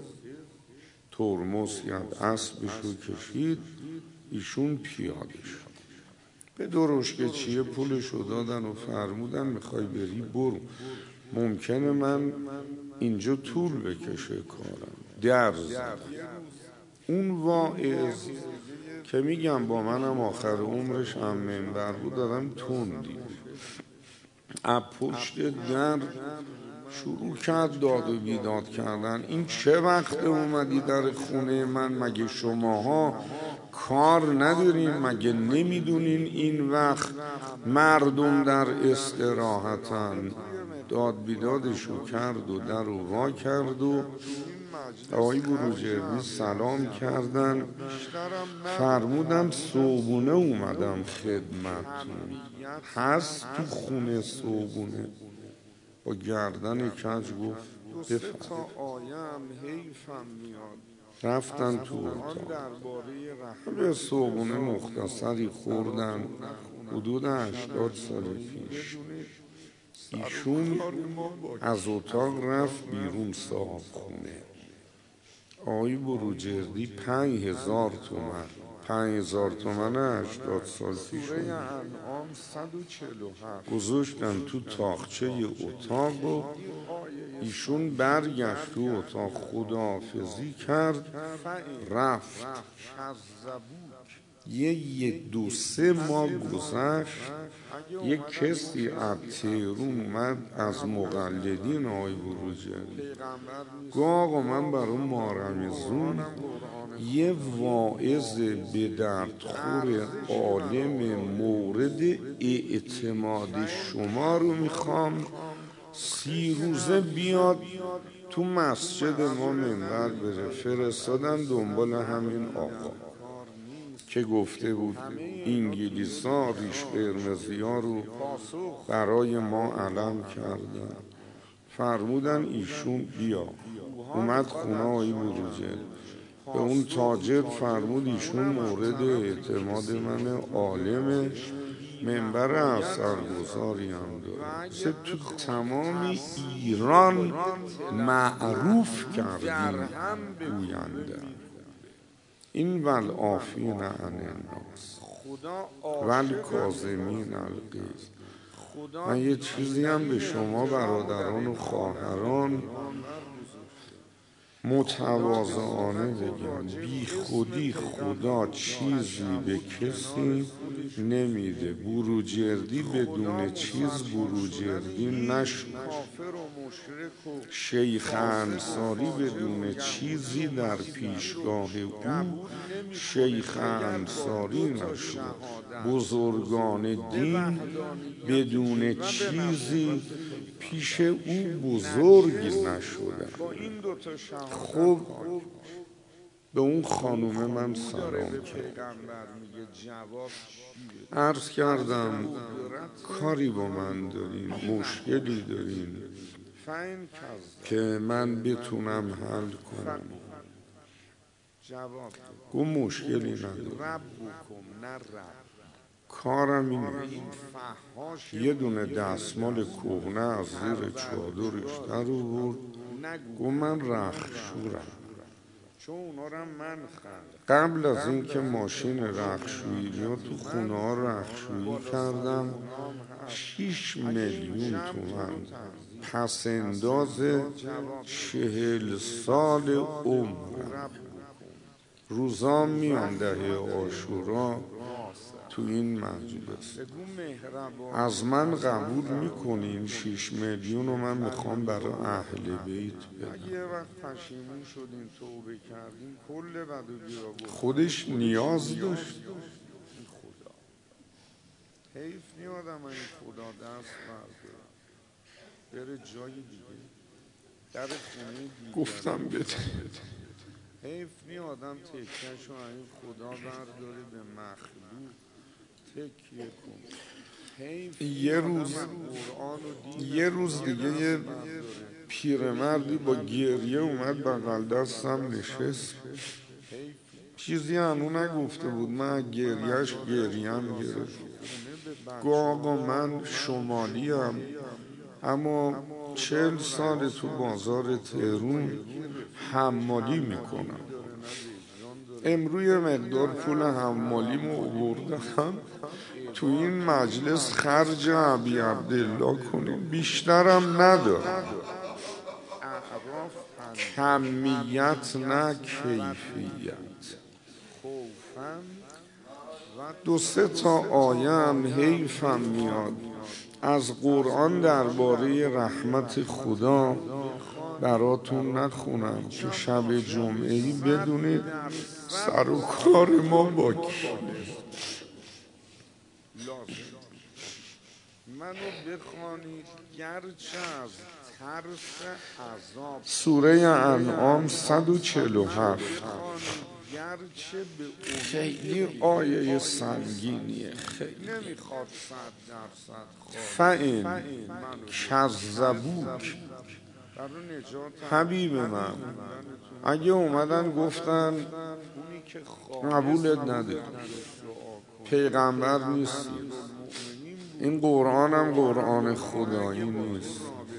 ترمز کرد، اسبشو کشید، ایشون پیاده شد. به درشکه چیه پولشو دادن و فرمودن میخوای بری برو، ممکنه من اینجا طول بکشه کارم. در زدن. اون واعظ که میگم با منم آخر عمرش هم منبر بود، دادم تندی، از پشت در شروع کرد داد و بیداد کردن. این چه وقت اومدی در خونه من؟ مگه شماها کار ندارین؟ مگه نمیدونین این وقت مردم در استراحتن؟ داد بیدادشو کرد و در رو وا کرد و آقای بروجردی سلام کردن، فرمودم صوبونه اومدم خدمتتون، هست تو خونه صوبونه؟ با گردن کج گفت بفرمایید. رفتن تو اتاق، به صوبونه مختصری خوردن، حدود هشتاد سال پیش. ایشون از اتاق رفت بیرون صاحب خونه. آقای بروجردی پنج هزار تومن، پنج هزار تومن هشتاد سال پیش گذاشتن تو تاقچه اتاق و ایشون برگشت تو اتاق، خداحافظی کرد، رفت. یه یه دو سه ماه گذشت، یک کسی از تهرون اومد از مقلدین آقای بروجردی، گفت آقا من برای مارمزون یه واعظ به دردخور عالم مورد اعتماد شما رو میخوام، سی روزه بیاد تو مسجد ما منبر بره. فرستادن دنبال همین آقا که گفته بود انگلیس ها ریش قرمزی ها رو برای ما علم کردن. فرمودن ایشون بیا. اومد خونه آقای بروجردی، به اون تاجر فرمود ایشون مورد اعتماد من عالم، منبر اثرگذاری هم داره، تو تمام ایران معروف کردیم گوینده. این والعافین عن الناس والکاظمین الغیظ. من یه چیزی هم به شما برادران و خواهران متواضعانه بگم، بی خودی خدا چیزی به کسی نمیده. بروجردی بدون چیز بروجردی نشد. شیخ انصاری بدون چیزی در پیشگاه او شیخ انصاری نشد. بزرگان دین بدون چیزی پیش او بزرگ نشدن. خب به اون خانومه من سلام کردم، عرض کردم کاری با من دارین، مشکلی دارین که من بتونم حل کنم؟ گفت مشکلی ندارم، کارم اینه یه دونه دستمال کهنه از زیر چادرش در آورد. گفت من رختشورم. قبل از اینکه ماشین رختشویی یا تو خونه ها رختشویی کردم شیش میلیون تومن پس انداز چهل سال عمرم. روزام میام دهه عاشورا تو این مجلس از من قبول میکنین شیش میلیون رو من میخوام برای اهل بیت بدم. خودش نیاز داشت. حیف نیادم این خدا دست برداره بره جای دیگه، در خونه دیگه. گفتم بده. حیف نیادم تکیهشو این خدا برداره به مخلوق تکیه کن. یه روز یه روز دیگه یه پیرمردی با گریه اومد بغل دستم نشست. چیزی هنو نگفته بود، من گریهش گریم گرفت. گو آقا من شمالیم اما چهل سال تو بازار تهرون حمالی میکنم. امروز مقدار پول حمالیمو آوردم تو این مجلس خرج ابی عبدالله کنیم، بیشترم ندارم. کمیت نه کیفیت. دو سه تا آیه هم حیفم میاد از قرآن درباره رحمت خدا براتون نخونم که شب جمعه‌ای بدونید سر و کار ما با کیه. منو بخوانید گرچه از ترس عذاب. سوره انعام صد و چهل و هفت. خیلی آیه سنگینیه، خیلی. نمیخواد صد درصد فَإِنْ کذبوک حبیب من، اگه اومدن گفتن قبولت نده، پیغمبر نیستی، این قرآن هم قرآن خدایی نیست،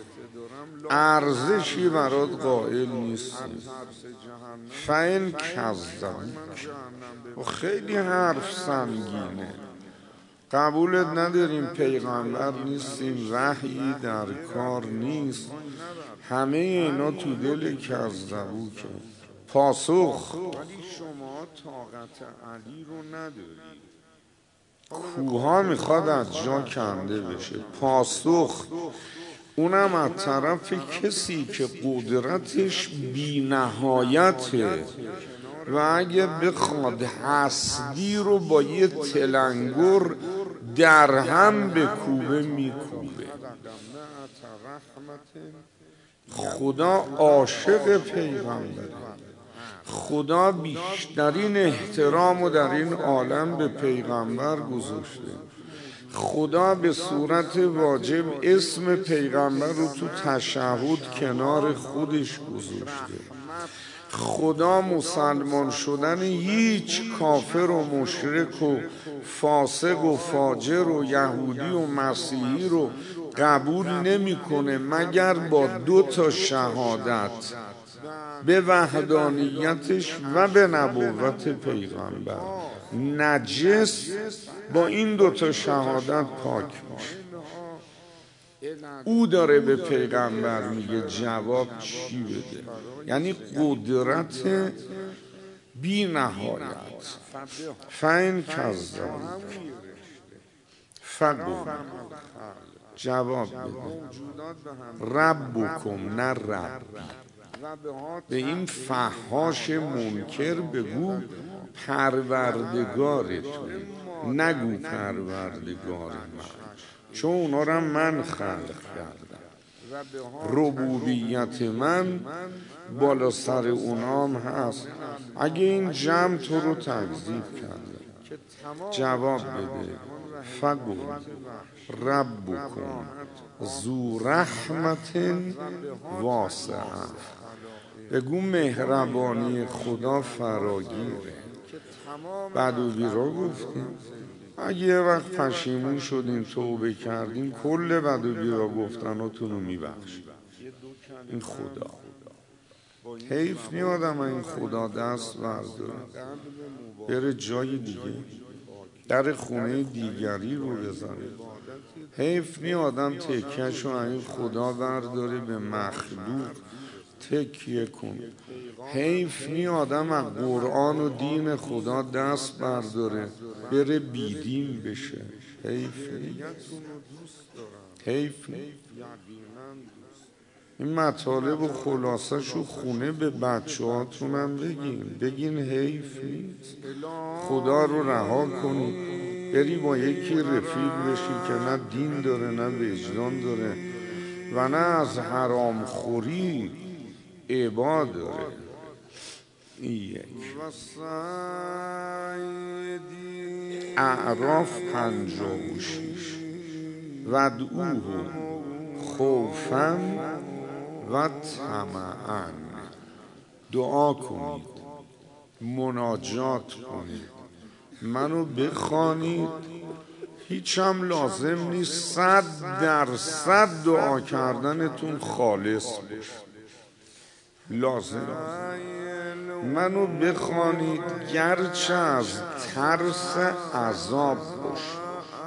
ارزشی برات قائل نیستی، فَإِنْ کذبوک. و خیلی حرف سنگینه. قبولت نداریم، پیغمبر نیستیم، وحیی در کار نیست، همه اینا تو دل کذبوکه. پاسخ ولی شما طاقت علی رو ندارید. کوها میخواد از جا کنده بشه. پاسخ اونم از طرف کسی که قدرتش بی نهایته و اگه بخواد هستی رو با یه تلنگر در هم بکوبه میکوبه. خدا عاشق پیغمبره. خدا بیشترین احترام رو در این عالم به پیغمبر گذاشته. خدا به صورت واجب اسم پیغمبر رو تو تشهد کنار خودش گذاشته. خدا مسلمان شدن هیچ کافر و مشرک و فاسق و فاجر و یهودی و مسیحی رو قبول نمیکنه مگر با دو تا شهادت به وحدانیتش و به نبوت پیغمبر. نجس با این دو تا شهادت پاک میشه. او داره به پیغمبر میگه جواب چی بده، یعنی قدرت بی نهایت. فَإِنْ کذبوک فقل جواب بده موجودات به هم ربکم نه ربی. و به ها به این فحاش منکر بگو پروردگارتون، نگو پروردگار من، چون اونا را من خلق کردم. و به ها ربوبیت من بالا سر اونام هست. اگه این جمع تو رو تکذیب کرده، که تمام جواب بده فگو ربکم ذو رحمت واسعه. بگو مهربانی خدا فراگیره. بعد و بیرا گفتیم اگه یه وقت پشیمون شدیم توبه کردیم کل بد و بیرا گفتناتون رو میبخشیم. این خدا حیف نی آدم این خدا دست برداره بره جای دیگه در خونه دیگری رو بزنه. حیف نی آدم تکیهش رو این خدا برداره به مخلوق تکیه کن. حیف نی آدم از قرآن و دین خدا دست برداره بره بیدین بشه. حیف نی حیف نی این مطالب و خلاصه شو خونه به بچه هاتونم بگین بگین حیف نیست. خدا رو رها کنی بری با یکی رفیق بشی که نه دین داره نه وجدان داره و نه از حرام خوری عباد داره. این یک. اعراف پنجاه و شیش ودعوه خوفا و طمعا. دعا کنید مناجات کنید منو بخوانید. هیچ هم لازم نیست صد درصد دعا کردنتون خالص باشه. لازم منو بخوانید گرچه از ترس عذاب باشه.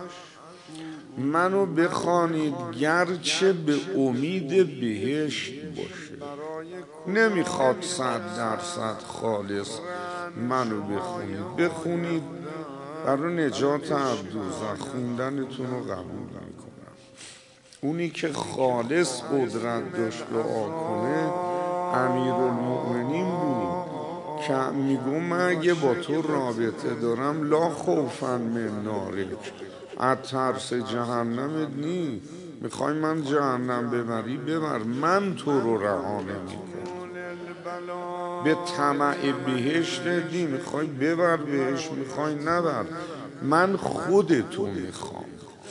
منو بخوانید گرچه به امید بهشت باشه. نمیخواد صد درصد خالص منو بخونید. بخونید برای نجات از دوزخ خوندنتون رو قبول میکنم. اونی که خالص قدرت داشت دعا کنه امیرالمؤمنین بود که میگو من اگه با تو رابطه دارم لا خوفا من نارک، از ترس جهنمت نی. میخوای من جهنم ببری ببر، من تو رو رها نمیکنم. به طمع بهشت نی، میخوای ببر بهشت میخوای نبر، من خودتو میخوام.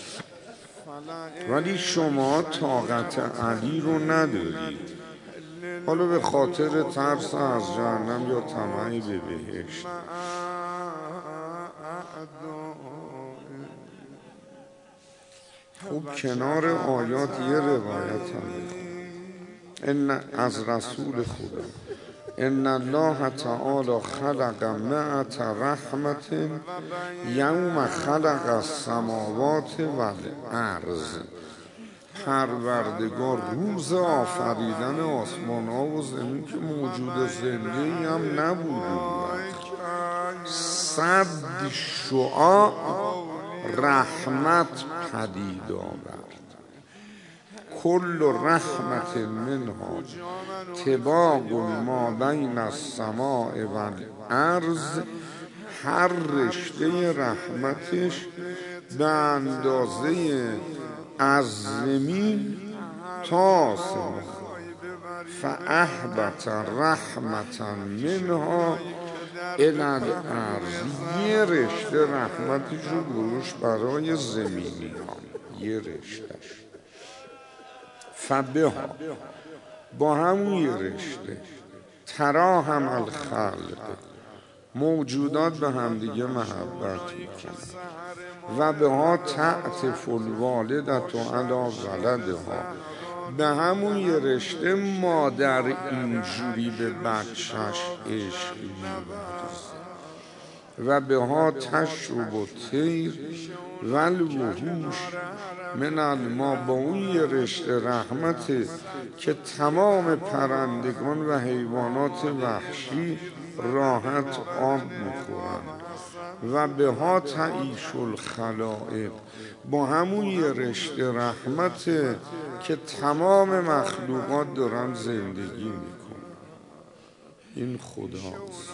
ولی شما طاقت علی رو ندارید، حالا به خاطر ترس از جهنم یا طمع به بهشت. خب کنار آیات یه روایت هم بخون از رسول خدا. ان الله تعالی خلق مئة رحمت یوم خلق السماوات والارض. پروردگار روز آفریدن آسمان ها و زمین که موجود زنده ای هم نبود، صد شعاع رحمت پدید آورد. کل رحمت منها طباق ما بین السماء والارض. هر رشته رحمتش به اندازه از زمین تا آسمان. فاهبط رحمتا منها الی الارض. یه رشته رحمتش رو گذاشت برای زمینی ها، یه رشتهش. فبها با همون یه رشته ترا هم الخلق موجودات به همدیگه محبت میکنن. و به ها تعطف الوالدت و علی ولدها. به همون یه رشته مادر اینجوری به بچهش عشق می‌ورزه. و به ها تشرب و طیر و الوحوش من الماء. با اون یه رشته رحمته که تمام پرندگان و حیوانات وحشی راحت آب میخورن. و به ها تعیش الخلائق، با همون یه رشته رحمته که تمام مخلوقات دارن زندگی میکنن. این خداست.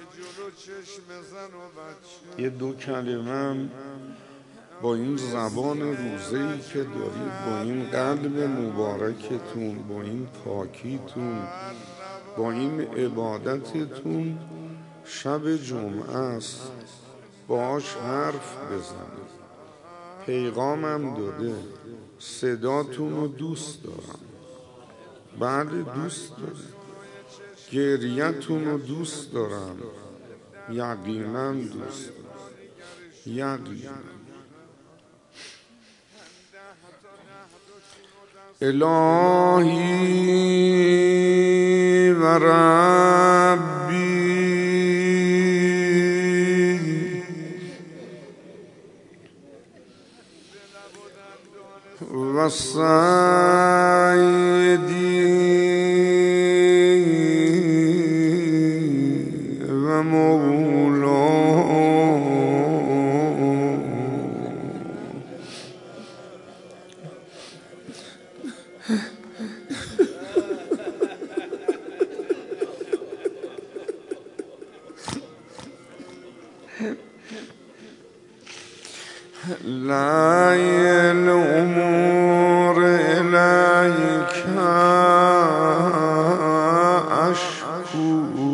یه دو کلمه با این زبان روزه‌ای که دارید، با این قلب مبارکتون، با این پاکیتون، با این عبادتتون، شب جمعه است، باهاش حرف بزنید. پیغامم داده صداتون رو دوست دارم. بله دوست دارم. گریتون رو دوست دارم. یقینا دوست دارم. یقینا. الهی و ربی و سیدی و مولا لا الأمور إليك أشكو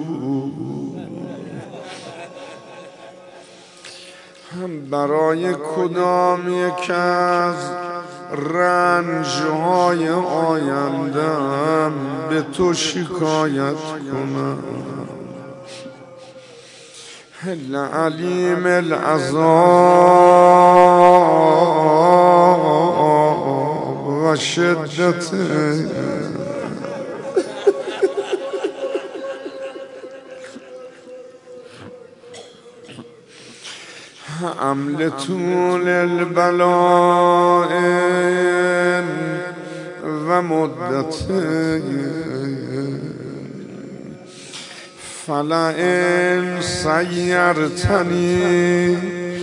برای کدام یک از رنجهای آیندم به تو شکایت کنم. لعلیم العذاب و شدت عمل طول البلاء و مدت فلئن سیرتنی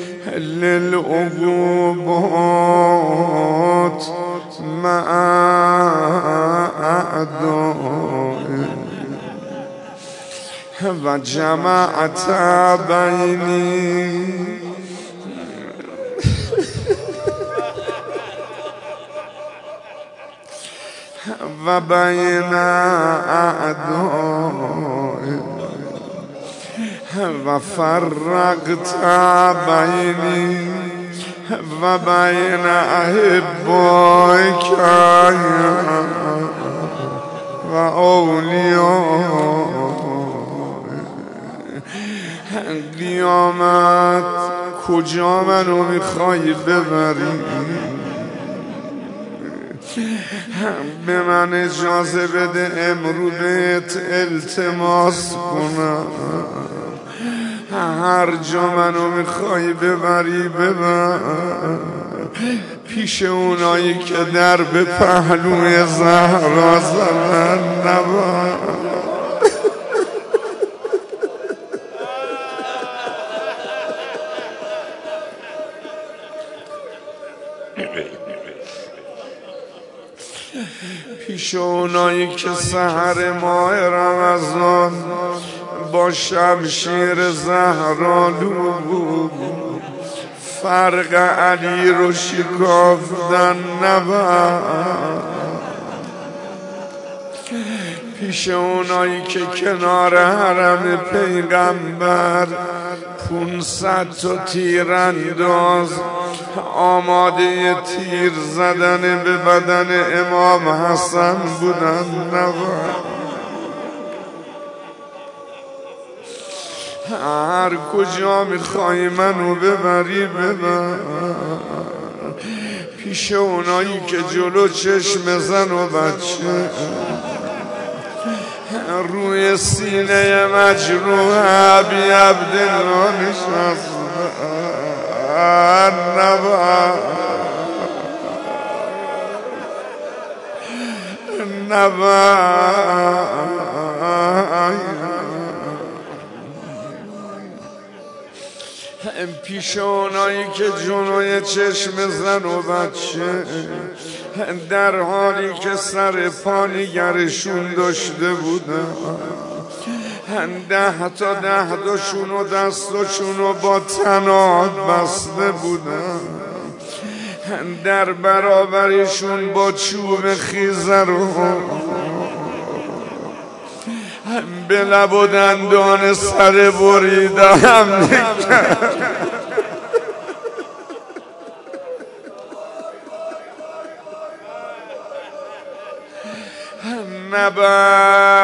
للعقوبات مع اعدائي و جمعت بینی و بین اعدائي و فرقت بینی و بین احبائک و اولیاء. قیامت کجا منو میخوای ببری؟ به من اجازه بده امرو بهت التماس کنم، هر جا منو میخوای ببری ببر، پیش اونایی که در به پهلوی زهرا زدن نبر. پیش اونایی که سحر ماه رمضان با شمشیر زهرالو فرق علی رو شکافتن نبر. پیش اونایی که کنار حرم پیغمبر پونصد تا تیرانداز آماده تیر زدن به بدن امام حسن بودن نبر. هر کجا میخوای منو ببری ببر، پیش اونایی که جلو چشم زن و بچه روی سینه مجروح ابی عبدالله نشست نبر نبر. پیش اونایی که جنوی چشم زن و بچه در حالی که سر پا نگرشون داشته بودن، ده تا ده تاشون و دستاشون رو با تناد بسته بودن، در برابرشون با چوب خیزه رو به لب و دندان سر بریده هم نبر